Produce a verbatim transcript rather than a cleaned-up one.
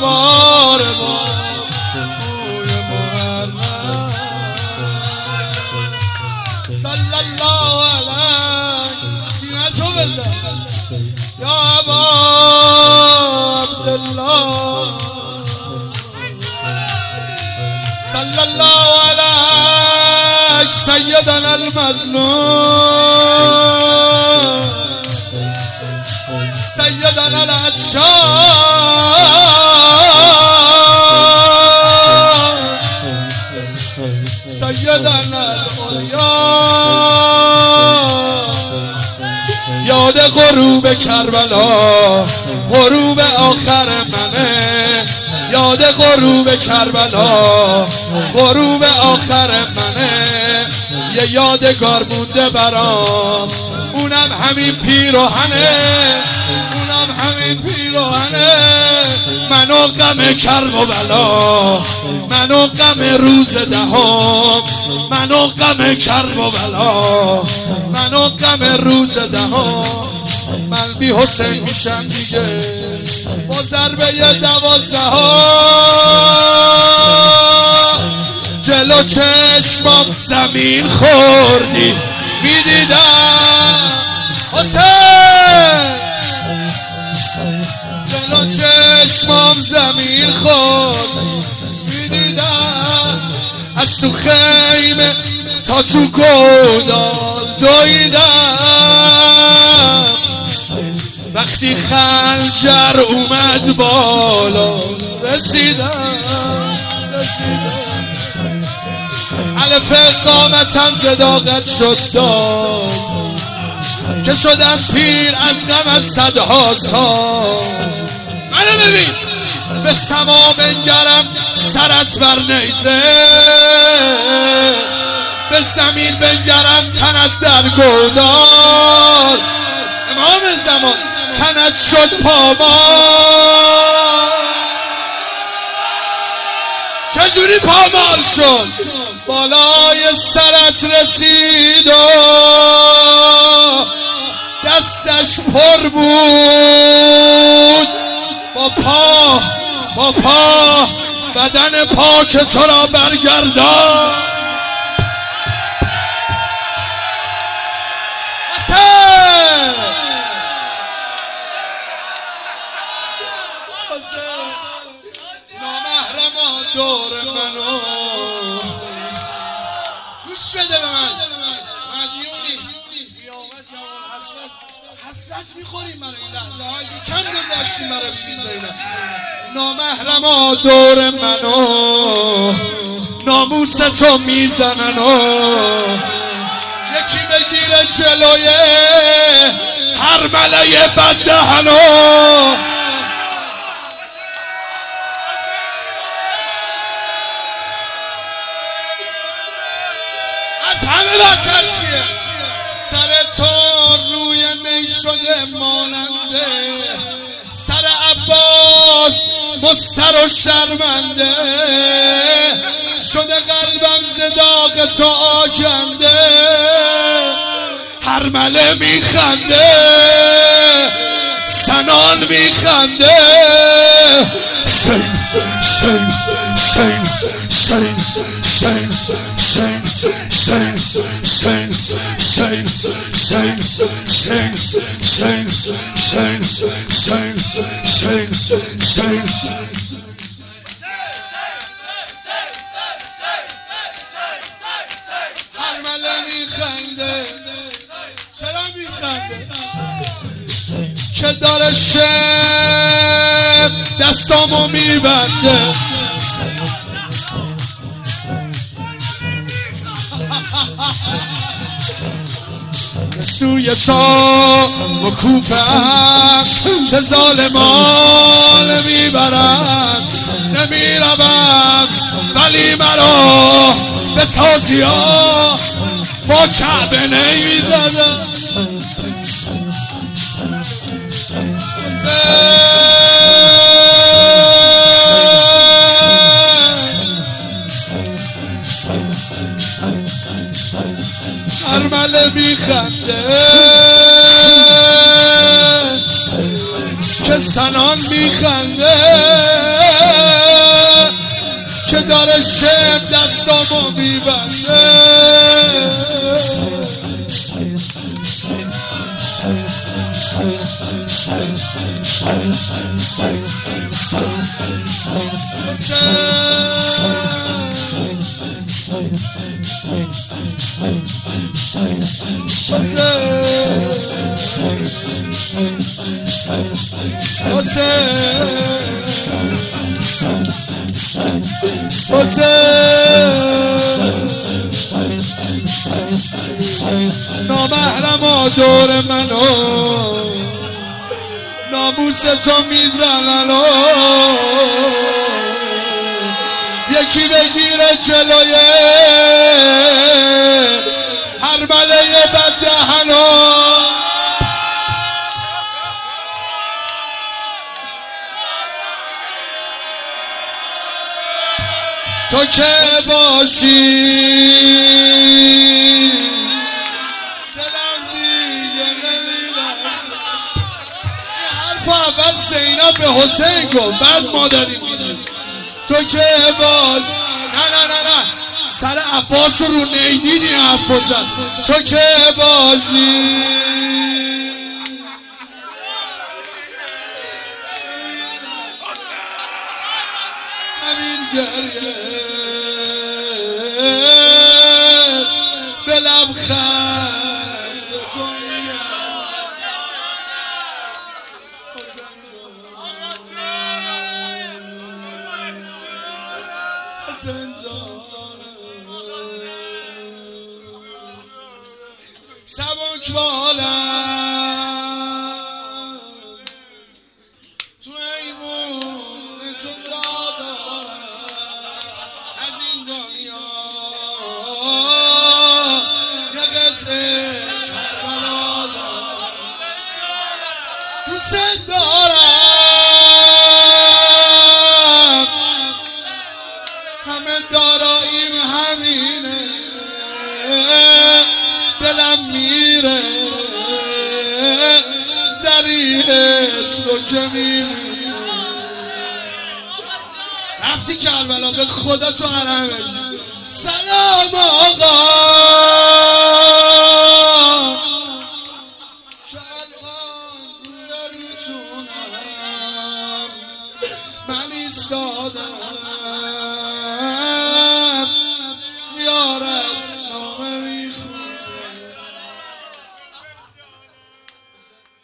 بار با روی محرم صلی الله علیه سینتو بزن یا ابا عبدالله صلی الله علیه سیدنا المظلوم سیدنا العطشان سیدنا العریان یاد غروب کربلا غروب آخر منه یاد غروب کربلا غروب آخر منه یه یادگار مونده برام اونم همین پیراهنه اونم همین پیراهنه منو غم کرب و بلا منو غم روز دهم منو غم کرب و بلا منو غم روز دهم من بی حسین میشم دیگه با ضربه دوازده ها جلو چشمام زمین خوردی میدیدم حسین جلو چشمام زمین خورد میدیدم از تو خیمه تا تو گودال دویدم وقتی خنجر اومد بالا رسیدم علف قامتم صداقت شد داد که شدم پیر از غمت صدها سال منو ببین به سما بنگرم سرت بر نیزه به زمین بنگرم تنت در گودال امام زمان تنت شد پامال چجوری پامال شد بالای سرت رسید و دستش پر بود با پا با پا بدن پاک تو را برگردان نامحرما دور منو گوش بده به من مدیونی قیامت یوم حسرت حسرت میخوریم برای این لحظه های کم گذاشتیم برای میزنیم نامحرما دور منو ناموس تو میزنن و یکی بگیره جلوی هر ملای بددهنو از همه بدتر چیه سر تو روی نی شده ماننده سر عباس مستر و شرمنده شده قلبم زداق تو آکنده هر مله میخنده سنان میخنده شین شین شین شین شین شین شین شین شین شین شین شین شین شین شین شین هر مله میخنده چرا میخنده که داره شب دستامو میبنده سوی تا مکوفم چه ظالمان میبرم نمیروم ولی مرا به تازیا با کعبه نمیزدم هرمله میخنده که سنان میخنده که داره شم دستامو میبنده نامحرما دور منو ناموس تو میزنن یکی بگیره جلوی هر مله بد دهنو تو که باشی دلم دیگه نمی‌لرزه. این حرف اول زینب به حسین گفت بعد مادری میدونی تو که باش نه نه نه نه سر عباس رو نیدید این حرف زد تو که باشی همین گریه به لبخند تو حسین سبک بالم تو ایمون تو جا دارم از این دنیا یه قطعه کربلا دارم دوست دارم همه داراییم همینه دلم میره زریحت رو که میبینه رفتی کربلا به خدا تو حرمش سلام آقا